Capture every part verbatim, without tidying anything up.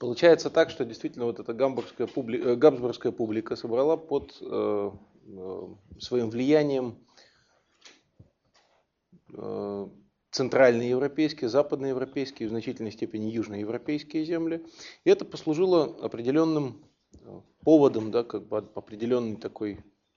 Получается так, что действительно вот эта гамбургская, публи... э, габсбургская публика собрала под э, э, своим влиянием э, центральноевропейские, западноевропейские, в значительной степени южноевропейские земли. И это послужило определенным поводом, да, как бы определенной такой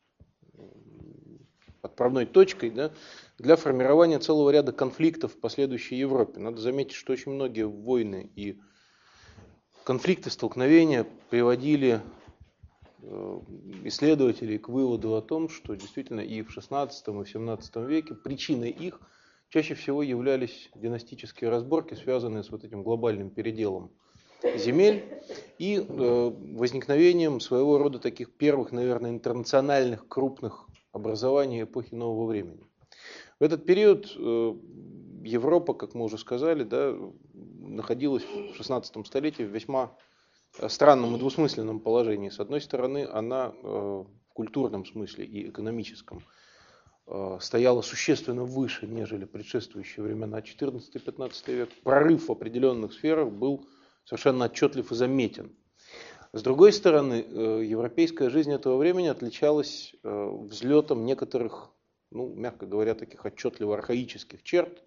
отправной точкой, да, для формирования целого ряда конфликтов в последующей Европе. Надо заметить, что очень многие войны и конфликты, столкновения приводили исследователей к выводу о том, что действительно и в шестнадцатом, и в семнадцатом веке причиной их чаще всего являлись династические разборки, связанные с вот этим глобальным переделом земель и э, возникновением своего рода таких первых, наверное, интернациональных крупных образований эпохи нового времени. В этот период э, Европа, как мы уже сказали, да, находилась в шестнадцатом столетии в весьма странном и двусмысленном положении. С одной стороны, она э, в культурном смысле и экономическом э, стояла существенно выше, нежели предшествующие времена четырнадцатый-пятнадцатый век. Прорыв в определенных сферах был совершенно отчетлив и заметен. С другой стороны, э, европейская жизнь этого времени отличалась э, взлетом некоторых, ну, мягко говоря, таких отчетливо архаических черт,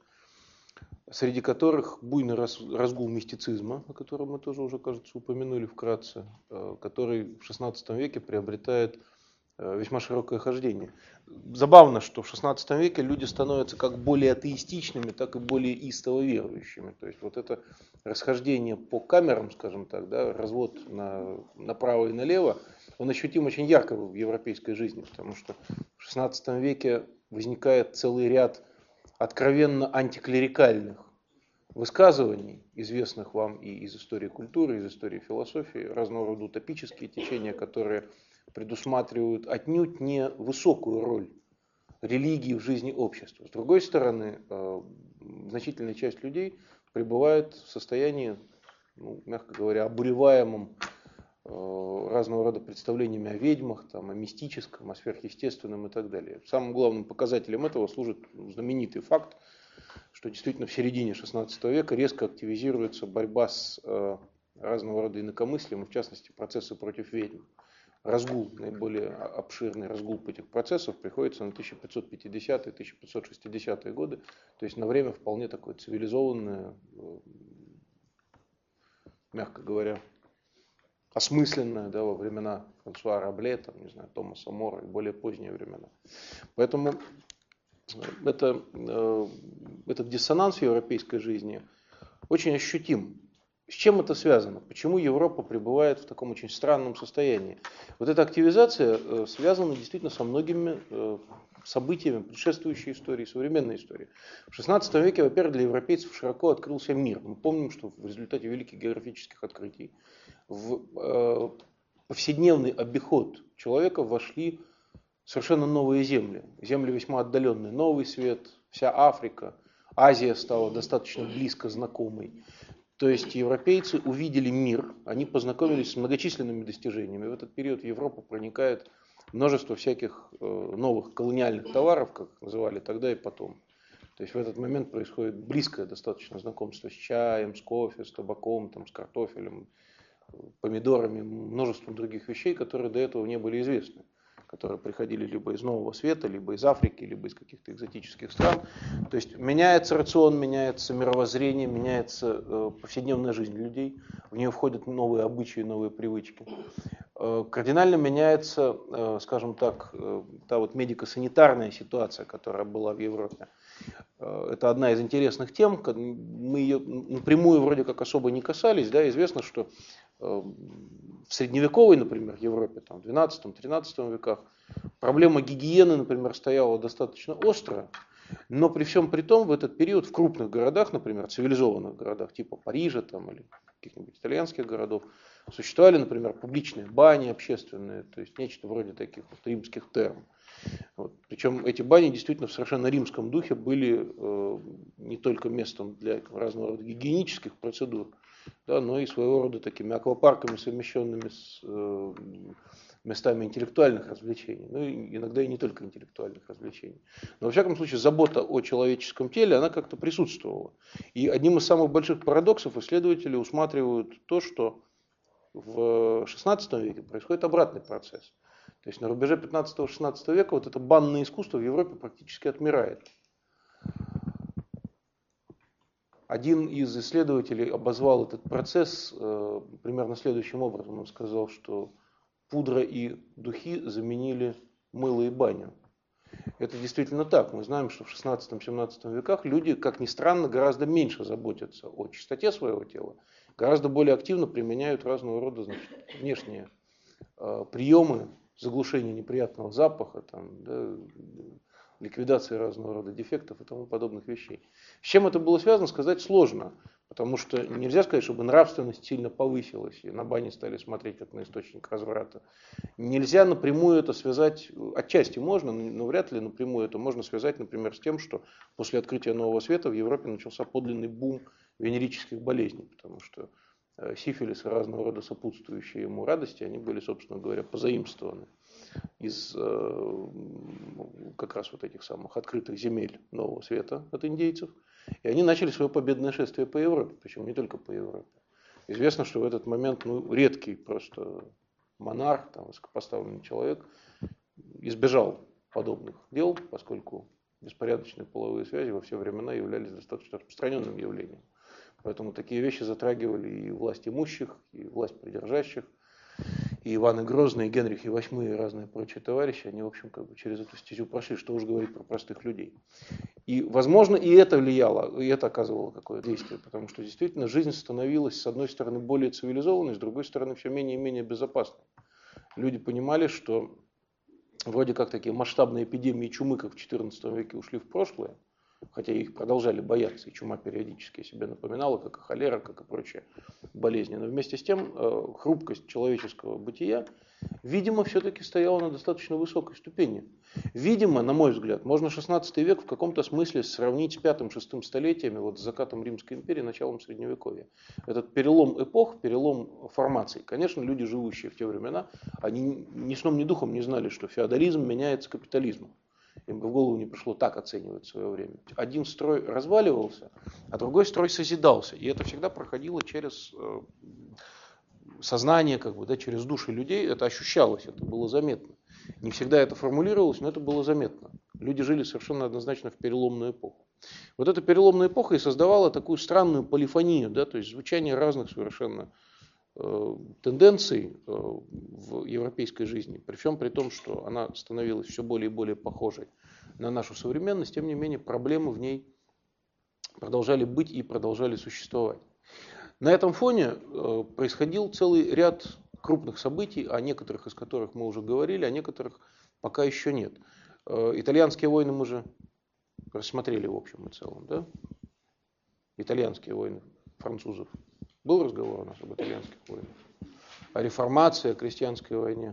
среди которых буйный разгул мистицизма, о котором мы тоже уже, кажется, упомянули вкратце, который в шестнадцатом веке приобретает весьма широкое хождение. Забавно, что в шестнадцатом веке люди становятся как более атеистичными, так и более истово верующими. То есть вот это расхождение по камерам, скажем так, да, развод на, направо и налево, он ощутим очень ярко в европейской жизни, потому что в шестнадцатом веке возникает целый ряд откровенно антиклерикальных высказываний, известных вам и из истории культуры, из истории философии, разного рода утопические течения, которые предусматривают отнюдь не высокую роль религии в жизни общества. С другой стороны, значительная часть людей пребывает в состоянии, ну, мягко говоря, обуреваемом разного рода представлениями о ведьмах, там, о мистическом, о сверхъестественном и так далее. Самым главным показателем этого служит знаменитый факт, что действительно в середине шестнадцатого века резко активизируется борьба с э, разного рода инакомыслием, в частности процессы против ведьм. Разгул, наиболее обширный разгул этих процессов приходится на тысяча пятьсот пятидесятые — тысяча пятьсот шестидесятые годы, то есть на время вполне такое цивилизованное, э, мягко говоря, осмысленное, да, во времена Франсуа Рабле, там, не знаю, Томаса Мора и более поздние времена. Поэтому это, э, этот диссонанс в европейской жизни очень ощутим. С чем это связано? Почему Европа пребывает в таком очень странном состоянии? Вот эта активизация э, связана действительно со многими э, событиями предшествующей истории, современной истории. В шестнадцатом веке, во-первых, для европейцев широко открылся мир. Мы помним, что в результате великих географических открытий в э, повседневный обиход человека вошли совершенно новые земли. Земли весьма отдаленные. Новый свет, вся Африка, Азия стала достаточно близко знакомой. То есть европейцы увидели мир, они познакомились с многочисленными достижениями. В этот период в Европу проникает множество всяких э, новых колониальных товаров, как называли тогда и потом. То есть в этот момент происходит близкое достаточно знакомство с чаем, с кофе, с табаком, там, с картофелем, помидорами, множеством других вещей, которые до этого не были известны, которые приходили либо из Нового Света, либо из Африки, либо из каких-то экзотических стран. То есть меняется рацион, меняется мировоззрение, меняется э, повседневная жизнь людей, в нее входят новые обычаи, новые привычки. Э, кардинально меняется, э, скажем так, э, та вот медико-санитарная ситуация, которая была в Европе. Э, это одна из интересных тем, мы ее напрямую вроде как особо не касались, да, известно, что в средневековой, например, Европе, там, в двенадцатом-тринадцатом веках, проблема гигиены, например, стояла достаточно остро, но при всем при том в этот период в крупных городах, например, цивилизованных городах типа Парижа там, или каких-нибудь итальянских городов, существовали, например, публичные бани общественные, то есть нечто вроде таких вот римских терм. Вот. Причем эти бани действительно в совершенно римском духе были э, не только местом для разного рода гигиенических процедур, да, но и своего рода такими аквапарками, совмещенными с э, местами интеллектуальных развлечений. Ну, и иногда и не только интеллектуальных развлечений. Но, во всяком случае, забота о человеческом теле, она как-то присутствовала. И одним из самых больших парадоксов исследователи усматривают то, что в шестнадцатом веке происходит обратный процесс. То есть на рубеже пятнадцатого-шестнадцатого века вот это банное искусство в Европе практически отмирает. Один из исследователей обозвал этот процесс э, примерно следующим образом. Он сказал, что пудра и духи заменили мыло и баню. Это действительно так. Мы знаем, что в шестнадцатом-семнадцатом веках люди, как ни странно, гораздо меньше заботятся о чистоте своего тела, гораздо более активно применяют разного рода, значит, внешние э, приемы заглушения неприятного запаха, там, да, ликвидации разного рода дефектов и тому подобных вещей. С чем это было связано, сказать сложно, потому что нельзя сказать, чтобы нравственность сильно повысилась, и на бане стали смотреть как на источник разврата. Нельзя напрямую это связать, отчасти можно, но вряд ли напрямую это можно связать, например, с тем, что после открытия Нового Света в Европе начался подлинный бум венерических болезней, потому что сифилис и разного рода сопутствующие ему радости, они были, собственно говоря, позаимствованы из как раз вот этих самых открытых земель Нового Света от индейцев. И они начали свое победное шествие по Европе, причем не только по Европе. Известно, что в этот момент ну, редкий просто монарх, там, высокопоставленный человек избежал подобных дел, поскольку беспорядочные половые связи во все времена являлись достаточно распространенным явлением. Поэтому такие вещи затрагивали и власть имущих, и власть придержащих, и Иваны Грозные, и Генрихи восьмой, и разные прочие товарищи, они, в общем, как бы через эту стезю прошли, что уж говорить про простых людей. И, возможно, и это влияло, и это оказывало какое-то действие, потому что действительно жизнь становилась, с одной стороны, более цивилизованной, с другой стороны, все менее и менее безопасной. Люди понимали, что вроде как такие масштабные эпидемии чумы, как в четырнадцатом веке, ушли в прошлое, хотя их продолжали бояться, и чума периодически себе напоминала, как и холера, как и прочие болезни. Но вместе с тем хрупкость человеческого бытия, видимо, все-таки стояла на достаточно высокой ступени. Видимо, на мой взгляд, можно шестнадцатый век в каком-то смысле сравнить с пятым-шестым столетиями, вот с закатом Римской империи, началом Средневековья. Этот перелом эпох, перелом формаций. Конечно, люди, живущие в те времена, они ни сном, ни духом не знали, что феодализм меняется капитализмом. Им бы в голову не пришло так оценивать свое время. Один строй разваливался, а другой строй созидался. И это всегда проходило через э, сознание, как бы, да, через души людей. Это ощущалось, это было заметно. Не всегда это формулировалось, но это было заметно. Люди жили совершенно однозначно в переломную эпоху. Вот эта переломная эпоха и создавала такую странную полифонию, да, то есть звучание разных совершенно тенденций в европейской жизни, при всем при том, что она становилась все более и более похожей на нашу современность, тем не менее проблемы в ней продолжали быть и продолжали существовать. На этом фоне происходил целый ряд крупных событий, о некоторых из которых мы уже говорили, о некоторых пока еще нет. Итальянские войны мы же рассмотрели в общем и целом, да? Итальянские войны французов. Был разговор у нас об итальянских войнах? О реформации, о крестьянской войне?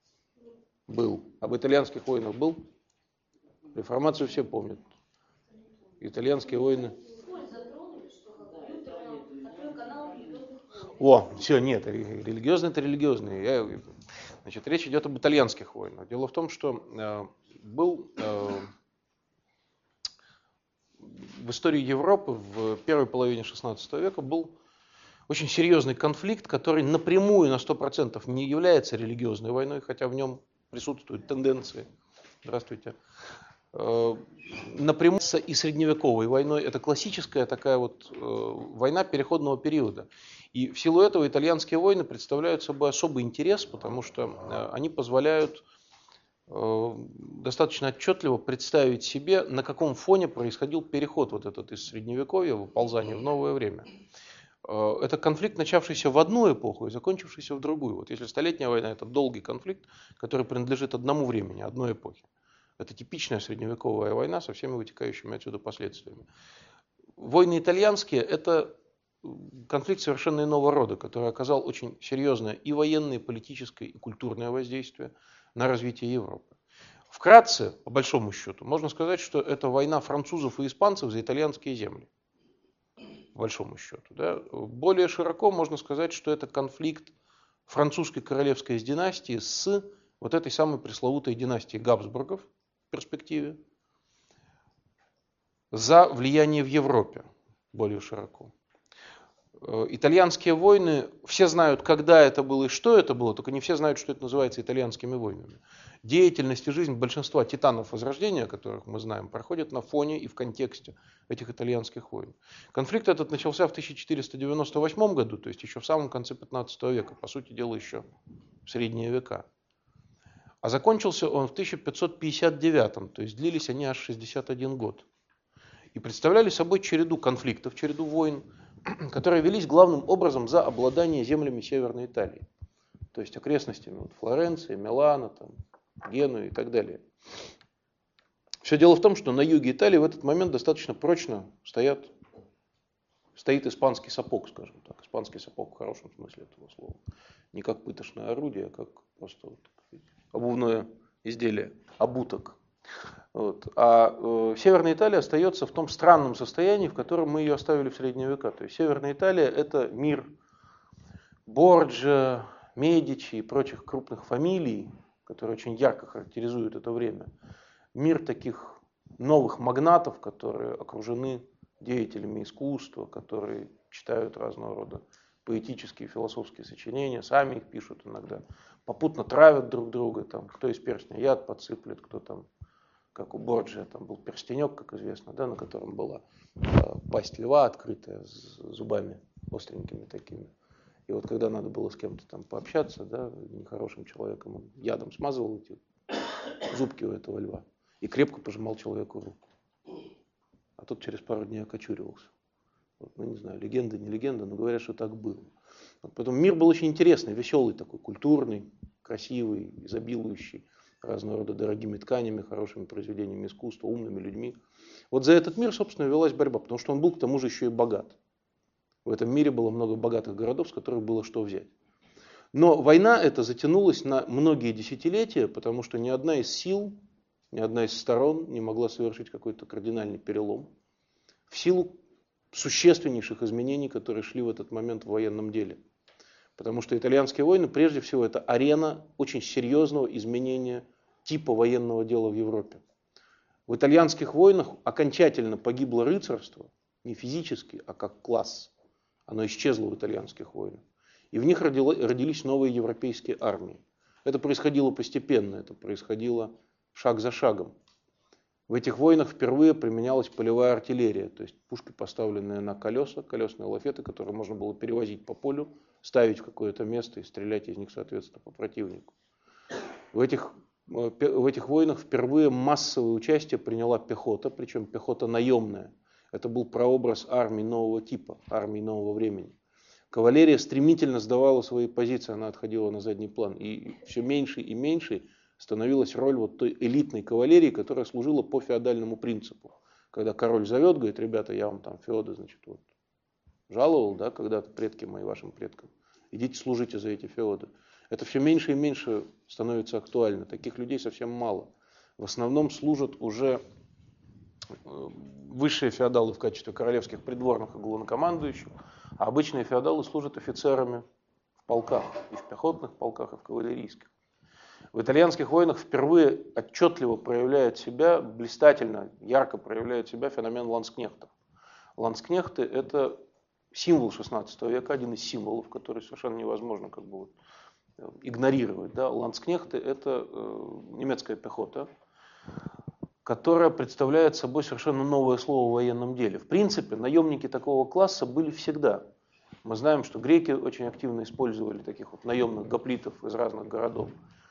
Был. Об итальянских войнах был? Реформацию все помнят. Итальянские войны. О, все, нет, религиозные это религиозные. Я, значит, речь идет об итальянских войнах. Дело в том, что э, был э, в истории Европы в первой половине шестнадцатого века был очень серьезный конфликт, который напрямую на сто процентов не является религиозной войной, хотя в нем присутствуют тенденции. Здравствуйте. Напрямую и средневековой войной. Это классическая такая вот война переходного периода. И в силу этого итальянские войны представляют собой особый интерес, потому что они позволяют достаточно отчетливо представить себе, на каком фоне происходил переход вот этот из средневековья, выползание в новое время. Это конфликт, начавшийся в одну эпоху и закончившийся в другую. Вот если Столетняя война – это долгий конфликт, который принадлежит одному времени, одной эпохе. Это типичная средневековая война со всеми вытекающими отсюда последствиями. Войны итальянские – это конфликт совершенно иного рода, который оказал очень серьезное и военное, и политическое, и культурное воздействие на развитие Европы. Вкратце, по большому счету, можно сказать, что это война французов и испанцев за итальянские земли. По большому счету. Да. Более широко можно сказать, что это конфликт французской королевской династии с вот этой самой пресловутой династией Габсбургов в перспективе за влияние в Европе более широко. итальянские войны, все знают, когда это было и что это было, только не все знают, что это называется итальянскими войнами. Деятельность и жизнь большинства титанов Возрождения, которых мы знаем, проходит на фоне и в контексте этих итальянских войн. Конфликт этот начался в тысяча четыреста девяносто восьмом году, то есть еще в самом конце пятнадцатого века, по сути дела еще в средние века. А закончился он в тысяча пятьсот пятьдесят девятом, то есть длились они аж шестьдесят один год. И представляли собой череду конфликтов, череду войн, которые велись главным образом за обладание землями Северной Италии. То есть окрестностями вот, Флоренции, Милана, там, Генуи и так далее. Все дело в том, что на юге Италии в этот момент достаточно прочно стоят, стоит испанский сапог, скажем так. Испанский сапог в хорошем смысле этого слова. Не как пытошное орудие, а как просто вот, обувное изделие, обуток. Вот. А э, Северная Италия остается в том странном состоянии, в котором мы ее оставили в средние века. То есть Северная Италия — это мир Борджиа, Медичи и прочих крупных фамилий, которые очень ярко характеризуют это время. Мир таких новых магнатов, которые окружены деятелями искусства, которые читают разного рода поэтические, философские сочинения, сами их пишут иногда, попутно травят друг друга, там, кто из перстня яд подсыплет, кто там, как у Борджиа, там был перстенек, как известно, да, на котором была э, пасть льва открытая с зубами остренькими такими. И вот когда надо было с кем-то там пообщаться, да, нехорошим человеком, он ядом смазывал эти зубки у этого льва и крепко пожимал человеку руку. А тот через пару дней окочуривался. Вот, ну, не знаю, легенда, не легенда, но говорят, что так было. Вот, поэтому мир был очень интересный, веселый такой, культурный, красивый, изобилующий разного рода дорогими тканями, хорошими произведениями искусства, умными людьми. Вот за этот мир, собственно, велась борьба, потому что он был к тому же еще и богат. В этом мире было много богатых городов, с которых было что взять. Но война эта затянулась на многие десятилетия, потому что ни одна из сил, ни одна из сторон не могла совершить какой-то кардинальный перелом в силу существеннейших изменений, которые шли в этот момент в военном деле. Потому что итальянские войны, прежде всего, это арена очень серьезного изменения типа военного дела в Европе. В итальянских войнах окончательно погибло рыцарство, не физически, а как класс. Оно исчезло в итальянских войнах. И в них родились новые европейские армии. Это происходило постепенно, это происходило шаг за шагом. В этих войнах впервые применялась полевая артиллерия, то есть пушки, поставленные на колеса, колесные лафеты, которые можно было перевозить по полю, ставить в какое-то место и стрелять из них, соответственно, по противнику. В этих, в этих войнах впервые массовое участие приняла пехота, причем пехота наемная. Это был прообраз армии нового типа, армии нового времени. Кавалерия стремительно сдавала свои позиции, она отходила на задний план. И все меньше и меньше становилась роль вот той элитной кавалерии, которая служила по феодальному принципу. Когда король зовет, говорит: ребята, я вам там феоды, значит, вот жаловал, да, когда-то предки мои вашим предкам. Идите служите за эти феоды. Это все меньше и меньше становится актуально. Таких людей совсем мало. В основном служат уже высшие феодалы в качестве королевских придворных и главнокомандующих, а обычные феодалы служат офицерами в полках, и в пехотных полках, и в кавалерийских. В итальянских войнах впервые отчетливо проявляет себя, блистательно, ярко проявляет себя феномен ланскнехтов. Ланскнехты — это символ шестнадцатого века, один из символов, который совершенно невозможно как бы вот игнорировать. Да? Ланскнехты — это э, немецкая пехота, которая представляет собой совершенно новое слово в военном деле. В принципе, наемники такого класса были всегда. Мы знаем, что греки очень активно использовали таких вот наемных гоплитов из разных городов.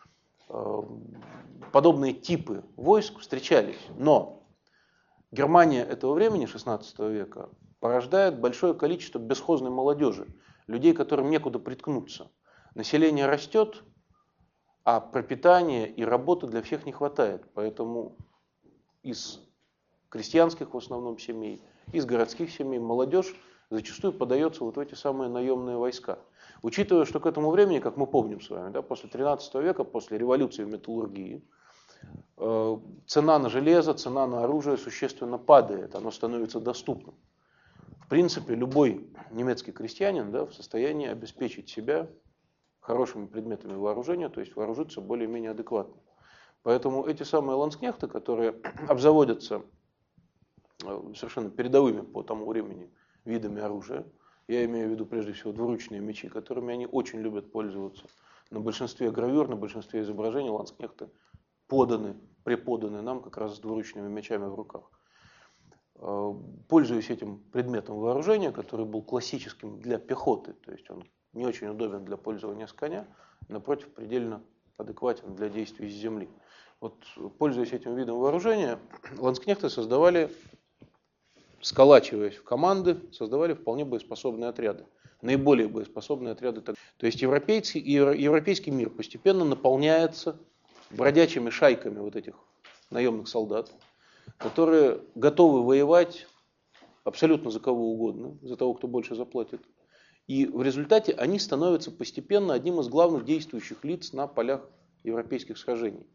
Подобные типы войск встречались, но Германия этого времени, шестнадцатого века, порождает большое количество бесхозной молодежи, людей, которым некуда приткнуться. Население растет, а пропитания и работы для всех не хватает, поэтому из крестьянских в основном семей, из городских семей молодежь зачастую подается вот в эти самые наемные войска. Учитывая, что к этому времени, как мы помним с вами, да, после тринадцатого века, после революции в металлургии, э, цена на железо, цена на оружие существенно падает, оно становится доступным. В принципе, любой немецкий крестьянин, да, в состоянии обеспечить себя хорошими предметами вооружения, то есть вооружиться более-менее адекватно. Поэтому эти самые ланскнехты, которые обзаводятся совершенно передовыми по тому времени видами оружия, Я имею в виду прежде всего двуручные мечи, которыми они очень любят пользоваться. На большинстве гравюр, на большинстве изображений ланскнехты поданы, преподаны нам как раз с двуручными мечами в руках. Пользуясь этим предметом вооружения, который был классическим для пехоты, то есть он не очень удобен для пользования с коня, напротив, предельно адекватен для действий с земли. Вот, пользуясь этим видом вооружения, ланскнехты создавали, сколачиваясь в команды, создавали вполне боеспособные отряды. Наиболее боеспособные отряды. То есть европейский, европейский мир постепенно наполняется бродячими шайками вот этих наемных солдат, которые готовы воевать абсолютно за кого угодно, за того, кто больше заплатит. И в результате они становятся постепенно одним из главных действующих лиц на полях европейских сражений.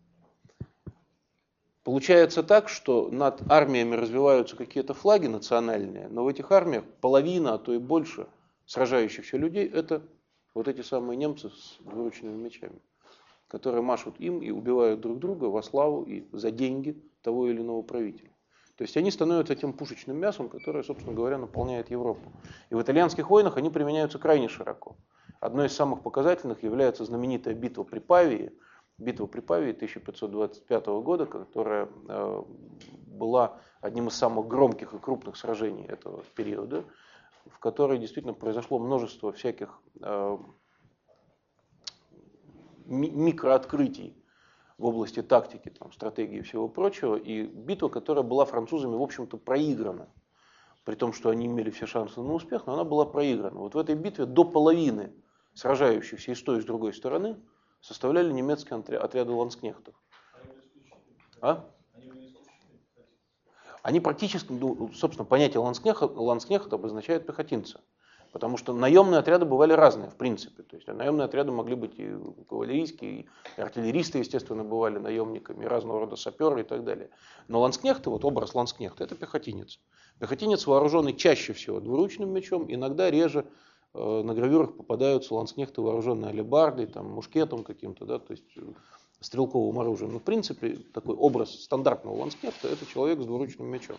Получается так, что над армиями развиваются какие-то флаги национальные, но в этих армиях половина, а то и больше сражающихся людей – это вот эти самые немцы с двуручными мечами, которые машут им и убивают друг друга во славу и за деньги того или иного правителя. То есть они становятся тем пушечным мясом, которое, собственно говоря, наполняет Европу. И в итальянских войнах они применяются крайне широко. Одной из самых показательных является знаменитая битва при Павии, битва при Павии тысяча пятьсот двадцать пятого года, которая была одним из самых громких и крупных сражений этого периода, в которой действительно произошло множество всяких микрооткрытий в области тактики, там, стратегии и всего прочего, и битва, которая была французами, в общем-то, проиграна. При том, что они имели все шансы на успех, но она была проиграна. Вот в этой битве до половины сражающихся и с той, и с другой стороны составляли немецкие отряды ланскнехтов. А? Они практически, ну, собственно, понятие ланскнехта, ланскнехта обозначает пехотинца. Потому что наемные отряды бывали разные, в принципе. То есть наемные отряды могли быть и кавалерийские, и артиллеристы, естественно, бывали наемниками, и разного рода саперы и так далее. Но ланскнехты, вот образ ланскнехта, это пехотинец. Пехотинец, вооруженный чаще всего двуручным мечом, иногда реже э, на гравюрах попадаются ланскнехты, вооруженные алебардой, там, мушкетом каким-то, да, то есть стрелковым оружием. Но в принципе такой образ стандартного ланскнехта – это человек с двуручным мечом.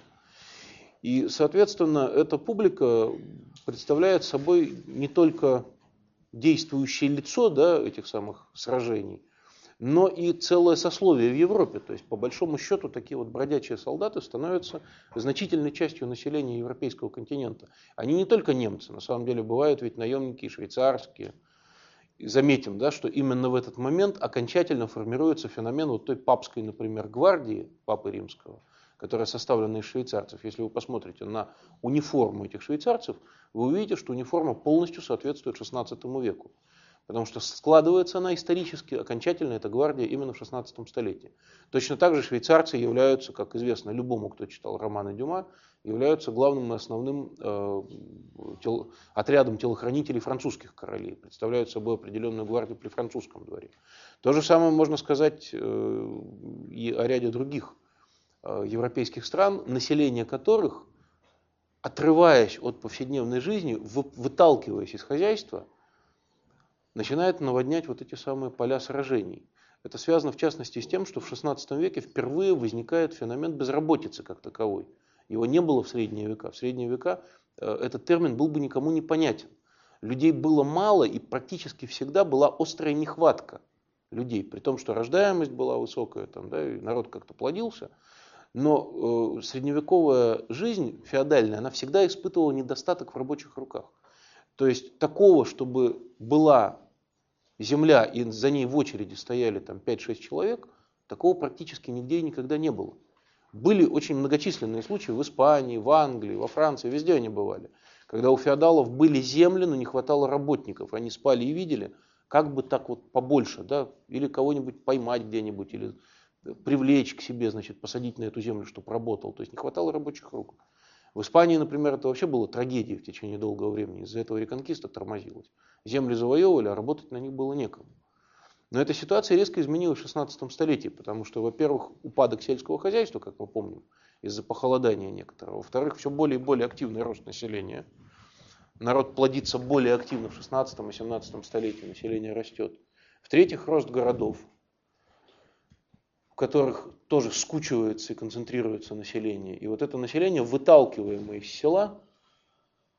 И, соответственно, эта публика представляет собой не только действующее лицо, да, этих самых сражений, но и целое сословие в Европе. То есть, по большому счету, такие вот бродячие солдаты становятся значительной частью населения европейского континента. Они не только немцы, на самом деле бывают ведь наемники и швейцарские. И заметим, да, что именно в этот момент окончательно формируется феномен вот той папской, например, гвардии Папы Римского, которая составлена из швейцарцев. Если вы посмотрите на униформу этих швейцарцев, вы увидите, что униформа полностью соответствует шестнадцатому веку. Потому что складывается она исторически, окончательно эта гвардия именно в шестнадцатом столетии. Точно так же швейцарцы являются, как известно любому, кто читал романы Дюма, являются главным и основным э, тел, отрядом телохранителей французских королей, представляют собой определенную гвардию при французском дворе. То же самое можно сказать э, и о ряде других европейских стран, население которых, отрываясь от повседневной жизни, выталкиваясь из хозяйства, начинает наводнять вот эти самые поля сражений. Это связано в частности с тем, что в шестнадцатом веке впервые возникает феномен безработицы как таковой. Его не было в средние века. В средние века этот термин был бы никому не понятен. Людей было мало, и практически всегда была острая нехватка людей, при том, что рождаемость была высокая, там, да, и народ как-то плодился. Но э, средневековая жизнь феодальная, она всегда испытывала недостаток в рабочих руках. То есть такого, чтобы была земля и за ней в очереди стояли там пять-шесть человек, такого практически нигде и никогда не было. Были очень многочисленные случаи в Испании, в Англии, во Франции, везде они бывали. Когда у феодалов были земли, но не хватало работников. Они спали и видели, как бы так вот побольше, да, или кого-нибудь поймать где-нибудь, или привлечь к себе, значит, посадить на эту землю, чтобы работал. То есть не хватало рабочих рук. В Испании, например, это вообще было трагедией в течение долгого времени. Из-за этого реконкиста тормозилась. Земли завоевывали, а работать на них было некому. Но эта ситуация резко изменилась в шестнадцатом столетии, потому что, во-первых, упадок сельского хозяйства, как мы помним, из-за похолодания некоторого. Во-вторых, все более и более активный рост населения. Народ плодится более активно в шестнадцатом и семнадцатом столетии, население растет. В-третьих, рост городов, в которых тоже скучивается и концентрируется население. И вот это население, выталкиваемое из села,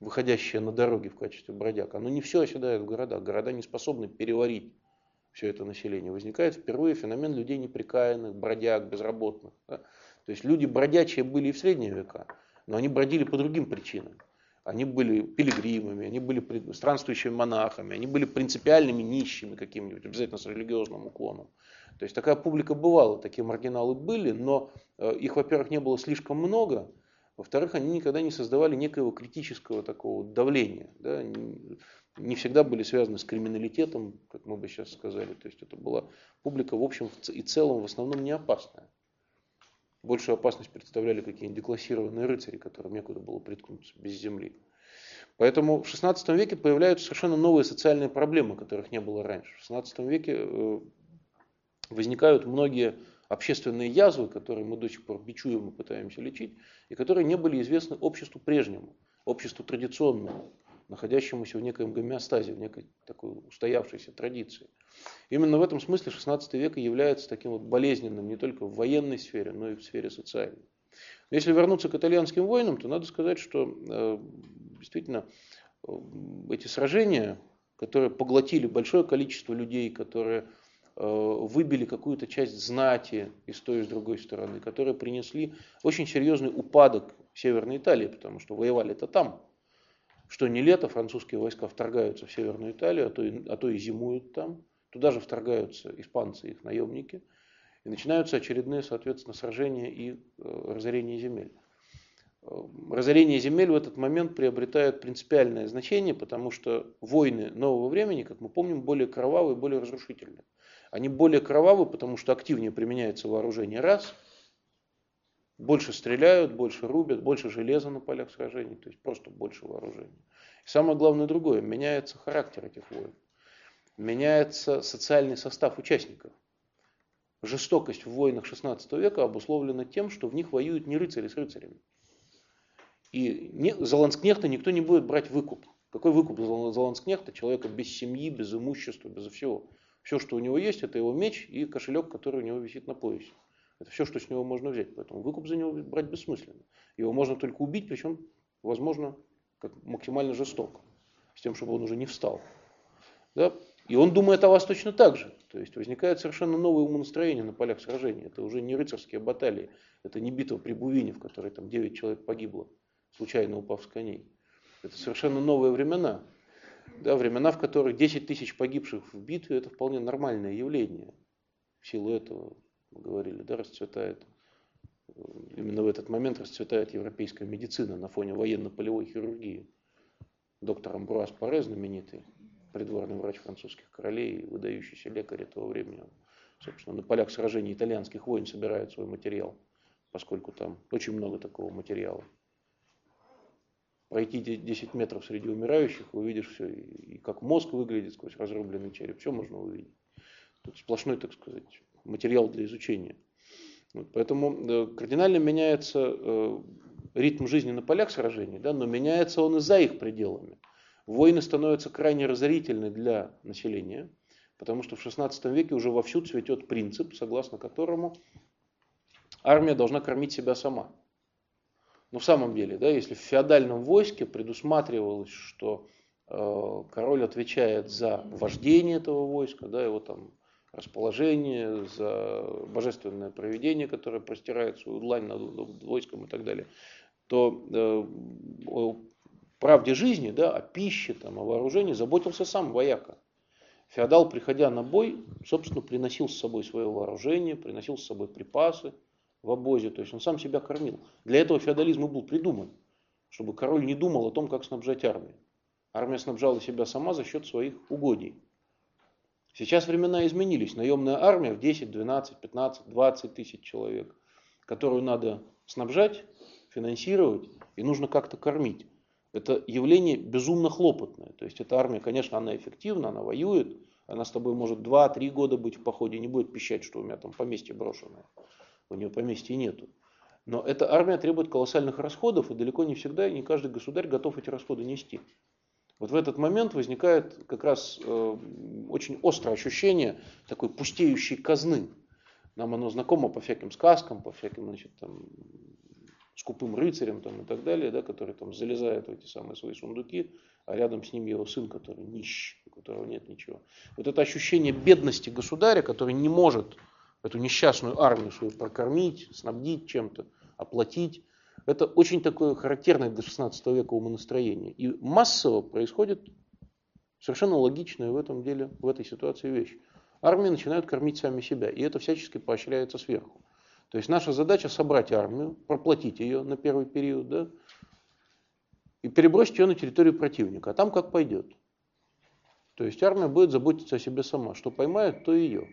выходящее на дороги в качестве бродяг, оно не все оседает в городах. Города не способны переварить все это население. Возникает впервые феномен людей неприкаянных, бродяг, безработных. Да? То есть люди бродячие были и в средние века, но они бродили по другим причинам. Они были пилигримами, они были странствующими монахами, они были принципиальными нищими какими-нибудь, обязательно с религиозным уклоном. То есть такая публика бывала, такие маргиналы были, но их, во-первых, не было слишком много, во-вторых, они никогда не создавали некоего критического такого давления. Да? Не всегда были связаны с криминалитетом, как мы бы сейчас сказали. То есть это была публика, в общем и целом, в основном не опасная. Большую опасность представляли какие-нибудь деклассированные рыцари, которым некуда было приткнуться без земли. Поэтому в шестнадцатом веке появляются совершенно новые социальные проблемы, которых не было раньше. В шестнадцатом веке возникают многие общественные язвы, которые мы до сих пор бичуем и пытаемся лечить, и которые не были известны обществу прежнему, обществу традиционному, находящемуся в некоем гомеостазе, в некой такой устоявшейся традиции. Именно в этом смысле шестнадцатый век является таким вот болезненным не только в военной сфере, но и в сфере социальной. Если вернуться к итальянским войнам, то надо сказать, что э, действительно э, эти сражения, которые поглотили большое количество людей, которые э, выбили какую-то часть знати и с той, и с другой стороны, которые принесли очень серьезный упадок Северной Италии, потому что воевали-то там. Что не лето, французские войска вторгаются в Северную Италию, а то и, а то и зимуют там. Туда же вторгаются испанцы, их наемники. И начинаются очередные, соответственно, сражения и э, разорение земель. Разорение земель в этот момент приобретает принципиальное значение, потому что войны нового времени, как мы помним, более кровавые, более разрушительные. Они более кровавые, потому что активнее применяется вооружение раз, больше стреляют, больше рубят, больше железа на полях сражений, то есть просто больше вооружения. И самое главное другое, меняется характер этих войн. Меняется социальный состав участников. Жестокость в войнах шестнадцатого века обусловлена тем, что в них воюют не рыцари с рыцарями. И не, за ланскнехта никто не будет брать выкуп. Какой выкуп за, за ланскнехта? Человека без семьи, без имущества, без всего. Все, что у него есть, это его меч и кошелек, который у него висит на поясе. Это все, что с него можно взять. Поэтому выкуп за него брать бессмысленно. Его можно только убить, причем, возможно, как максимально жестоко. С тем, чтобы он уже не встал. Да? И он думает о вас точно так же. То есть возникает совершенно новое умонастроение на полях сражений. Это уже не рыцарские баталии. Это не битва при Бувине, в которой там девять человек погибло, случайно упав с коней. Это совершенно новые времена. Да, времена, в которых десять тысяч погибших в битве, это вполне нормальное явление. В силу этого, мы говорили, да, расцветает, именно в этот момент расцветает европейская медицина на фоне военно-полевой хирургии. Доктор Амбруаз Паре, знаменитый, придворный врач французских королей, выдающийся лекарь этого времени. Собственно, на полях сражений итальянских войн собирает свой материал, поскольку там очень много такого материала. Пройти десять метров среди умирающих, увидишь все, и как мозг выглядит сквозь разрубленный череп, все можно увидеть. Тут сплошной, так сказать, материал для изучения. Вот, поэтому кардинально меняется э, ритм жизни на полях сражений, да, но меняется он и за их пределами. Войны становятся крайне разорительны для населения, потому что в шестнадцатом веке уже вовсю цветет принцип, согласно которому армия должна кормить себя сама. Но в самом деле, да, если в феодальном войске предусматривалось, что э, король отвечает за вождение этого войска, да, его там расположение, за божественное провидение, которое простирает свою длань над войском и так далее, то э, о правде жизни, да, о пище, там, о вооружении заботился сам вояка. Феодал, приходя на бой, собственно, приносил с собой свое вооружение, приносил с собой припасы в обозе, то есть он сам себя кормил. Для этого феодализм и был придуман, чтобы король не думал о том, как снабжать армию. Армия снабжала себя сама за счет своих угодий. Сейчас времена изменились. Наемная армия в десять, двенадцать, пятнадцать, двадцать тысяч человек, которую надо снабжать, финансировать и нужно как-то кормить. Это явление безумно хлопотное. То есть эта армия, конечно, она эффективна, она воюет, она с тобой может два-три года быть в походе, не будет пищать, что у меня там поместье брошенное. У нее поместья нету. Но эта армия требует колоссальных расходов, и далеко не всегда, и не каждый государь готов эти расходы нести. Вот в этот момент возникает как раз э, очень острое ощущение такой пустеющей казны. Нам оно знакомо по всяким сказкам, по всяким, значит, там, скупым рыцарем там, и так далее, да, который там залезает в эти самые свои сундуки, а рядом с ним его сын, который нищ, у которого нет ничего. Вот это ощущение бедности государя, который не может эту несчастную армию свою прокормить, снабдить чем-то, оплатить, это очень такое характерное для шестнадцатого века умонастроение. И массово происходит совершенно логичная в этом деле, в этой ситуации вещь. Армии начинают кормить сами себя, и это всячески поощряется сверху. То есть наша задача собрать армию, проплатить ее на первый период, да, и перебросить ее на территорию противника, а там как пойдет. То есть армия будет заботиться о себе сама, что поймает, то ее.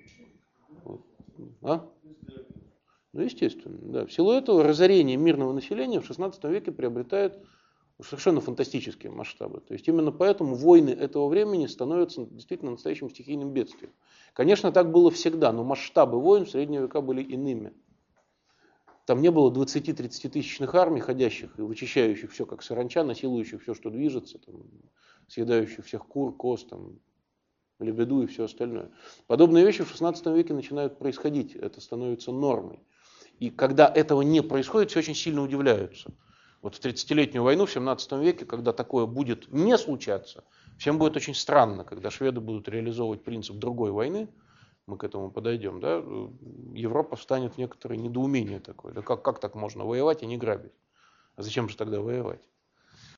А? Ну, естественно, да. В силу этого разорение мирного населения в шестнадцатом веке приобретает совершенно фантастические масштабы. То есть именно поэтому войны этого времени становятся действительно настоящим стихийным бедствием. Конечно, так было всегда, но масштабы войн в средние века были иными. Там не было двадцати-тридцати тысячных армий, ходящих и вычищающих все, как саранча, насилующих все, что движется, там, съедающих всех кур, коз, там, лебеду и все остальное. Подобные вещи в шестнадцатом веке начинают происходить, это становится нормой. И когда этого не происходит, все очень сильно удивляются. Вот в тридцатилетнюю войну в семнадцатом веке, когда такое будет не случаться, всем будет очень странно, когда шведы будут реализовывать принцип другой войны, мы к этому подойдем, да, Европа встанет в некоторое недоумение такое. Да как, как так можно воевать и не грабить? А зачем же тогда воевать?